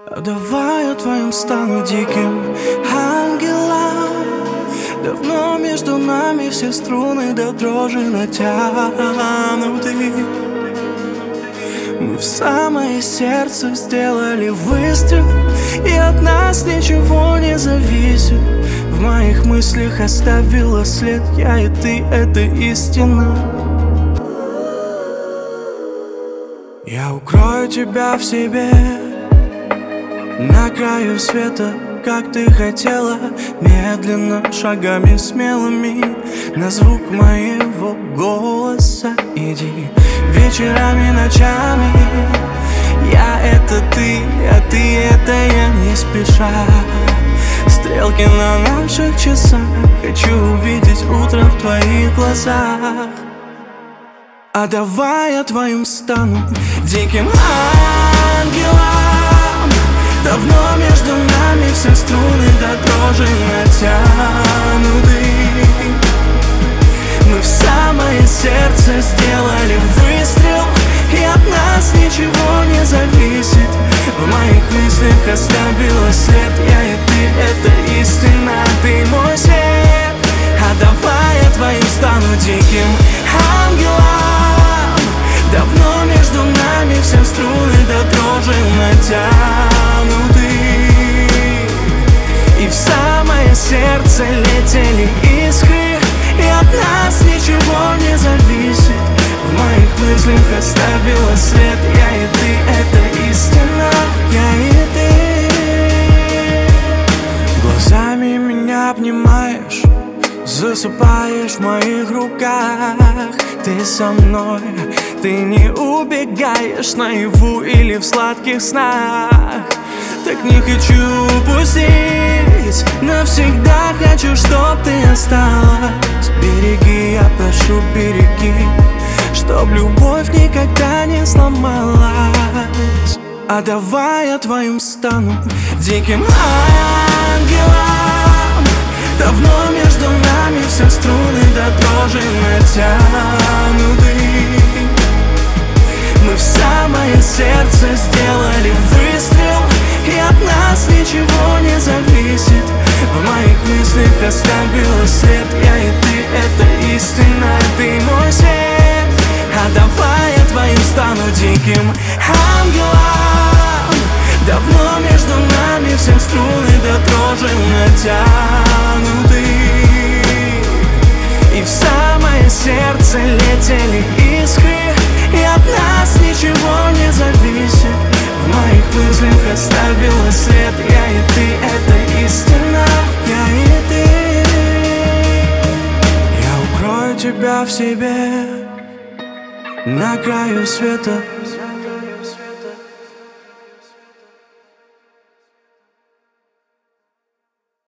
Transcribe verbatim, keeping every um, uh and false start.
А давай я твоим стану диким ангелом. Давно между нами все струны до дрожи натянуты. Мы в самое сердце сделали выстрел, и от нас ничего не зависит. В моих мыслях оставила след. Я и ты — это истина. Я укрою тебя в себе, на краю света, как ты хотела, медленно, шагами смелыми, на звук моего голоса иди. Вечерами, ночами я — это ты, а ты — это я, не спеша. Стрелки на наших часах, хочу увидеть утро в твоих глазах. А давай я твоим стану диким ангелом. Давно между нами все струны до дрожи натянуты. Мы в самое сердце сделали выстрел, и от нас ничего не зависит. В моих мыслях оставила след. Я и ты — это истина, ты мой свет. А давай я твоим стану диким ангелом. Давно между нами все струны до дрожи натянуты. И в самое сердце летели искры, и от нас ничего не зависит. В моих мыслях оставила след. Я и ты — это истина. Я и ты. Глазами меня обнимаешь, засыпаешь в моих руках. Ты со мной, ты не убегаешь наяву или в сладких снах. Так не хочу упустить, навсегда хочу, чтоб ты осталась. Береги, я прошу, береги, чтоб любовь никогда не сломалась. А давай я твоим стану диким ангелом. Давно между нами все струны до дрожи натянуты. Мы в самое сердце сделали выстрел, и от нас ничего не зависит. В моих мыслях оставила след. Я и ты — это истина, ты мой свет. А давай я твоим стану диким ангелом. Давно между нами все струны до дрожи натянуты. И в самое сердце летели искры, и от нас ничего не зависит. В моих мыслях оставила след. Я и ты — это истина. Я и ты. Я укрою тебя в себе, на краю света,